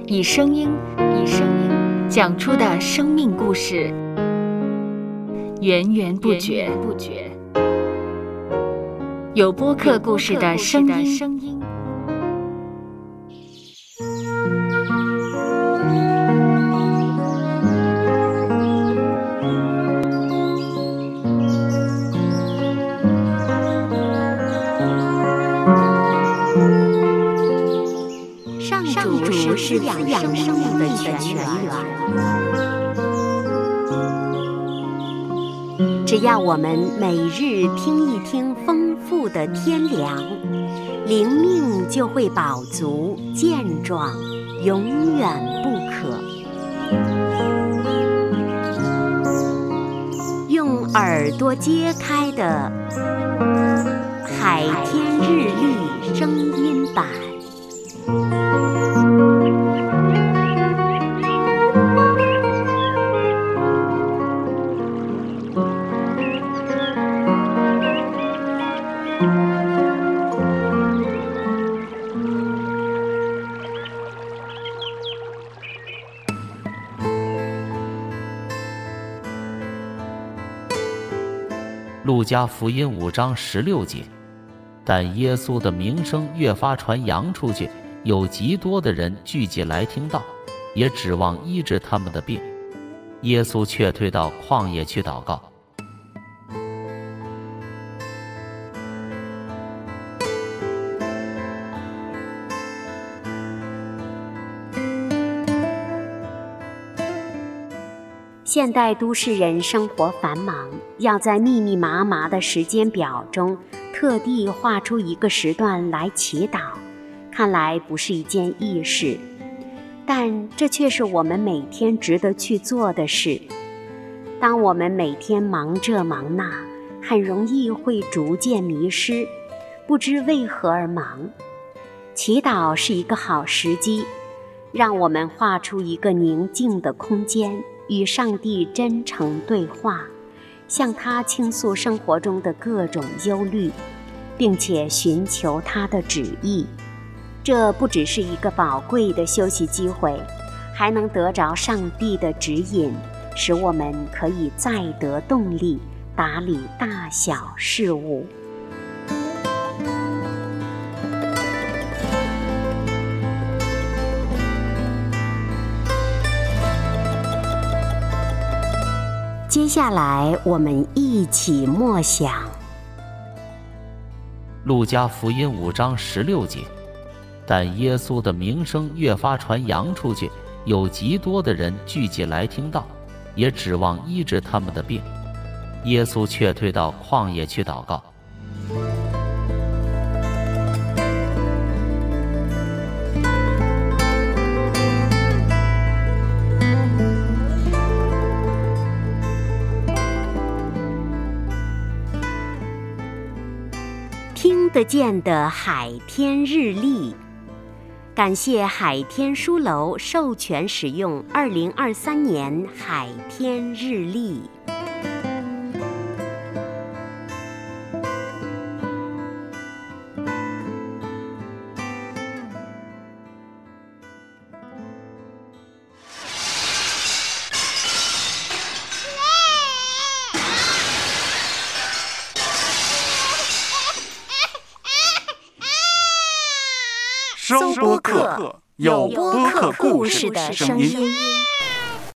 以声音讲出的生命故事，源源不绝。有播客故事的声音。 上主是滋养生命的泉源，只要我们每日听一听丰富的天粮，灵命就会饱足健壮，永远不渴。用耳朵揭开的海天日历声音版。 路加福音5章16节，但耶稣的名声越发传扬出去，有极多的人聚集来听道，也指望医治他们的病。耶稣却退到旷野去祷告。 现代都市人生活繁忙，要在密密麻麻的时间表中特地划出一个时段来祈祷，看来不是一件易事，但这却是我们每天值得去做的事。当我们每天忙这忙那，很容易会逐渐迷失，不知为何而忙。祈祷是一个好时机，让我们画出一个宁静的空间，与上帝真诚对话，向他倾诉生活中的各种忧虑，并且寻求他的旨意。这不只是一个宝贵的休息机会，还能得着上帝的指引，使我们可以再得动力，打理大小事务。接下来我们一起默想路加福音5章16节，但耶稣的名声越发传扬出去，有极多的人聚集来听道，也指望医治他们的病。耶稣却退到旷野去祷告。 听得见的海天日历，感谢海天书楼授权使用2023年海天日历。 收播客，有播客故事的声音。